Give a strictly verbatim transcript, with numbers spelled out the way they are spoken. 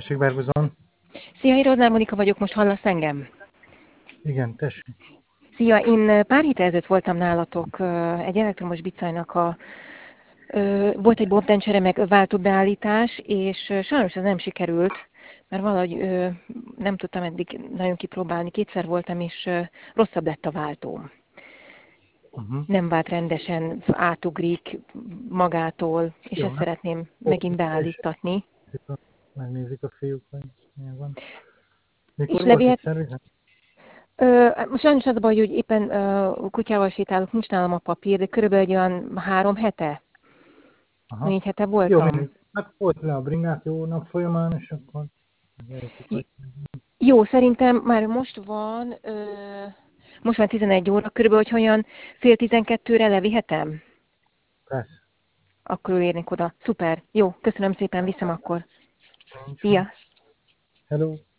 Tessék, Bárbuzon. Szia, Irodnár Monika vagyok, most hallasz engem? Igen, tessék. Szia, én pár héttel ezelőtt voltam nálatok egy elektromos bicajnak a... Volt egy bontáncsere, meg váltóbeállítás, és sajnos ez nem sikerült, mert valahogy nem tudtam eddig nagyon kipróbálni. Kétszer voltam, és rosszabb lett a váltóm. Uh-huh. Nem vált rendesen, átugrik magától, és Jó, ezt hát. szeretném Ó, megint beállítatni. Megnézik a fiúk, hogy milyen van. Mikor És volt itt levihet... szervizen? Ö, sajnos az a baj, hogy éppen ö, kutyával sétálok, nincs nálam a papír, de körülbelül egy olyan három hete, Aha. négy hete Jó, voltam. mindig. Hát volt le a bringát jó nap folyamán, és akkor megejtjük, hogy... Jó, szerintem már most van, ö, most van tizenegy óra, körülbelül, hogy olyan fél tizenkettőre levihetem? Persze. Akkor érnék oda. Szuper, jó, köszönöm szépen, viszem akkor. Nincs Szia! Hello.